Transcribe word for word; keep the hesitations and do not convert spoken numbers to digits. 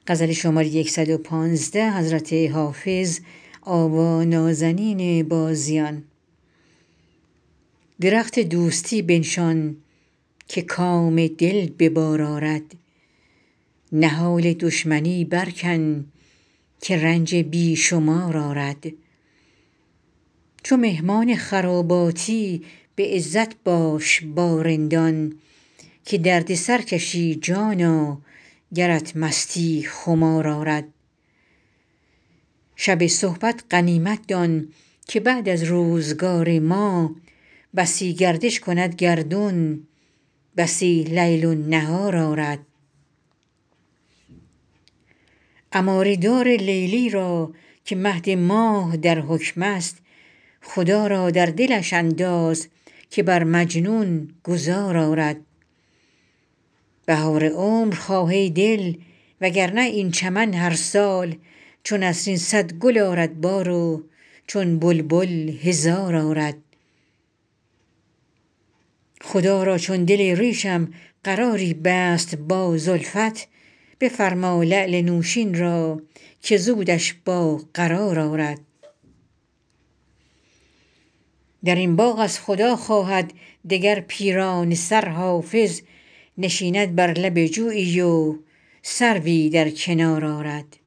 درخت دوستی بنشان که کام دل به بار آرد نهال دشمنی برکن که رنج بی شمار آرد چو مهمان خراباتی به عزت باش با رندان که درد سر کشی جانا گرت مستی خمار آرد شب صحبت غنیمت دان که بعد از روزگار ما بسی گردش کند گردون بسی لیل و نهار آرد اماره دار لیلی را که مهد ماه در حکم است خدا را در دلش انداز که بر مجنون گذار آرد بهار عمر خواه ای دل وگر نه این چمن هر سال چو نسرین صد گل آرد بار و چون بلبل هزار آرد خدا را چون دل ریشم قراری بست با زلفت بفرما لعل نوشین را که زودش باقرار آرد در این باغ از خدا خواهد دگر پیرانه سر حافظ نشیند بر لب جویی و سروی در کنار آرد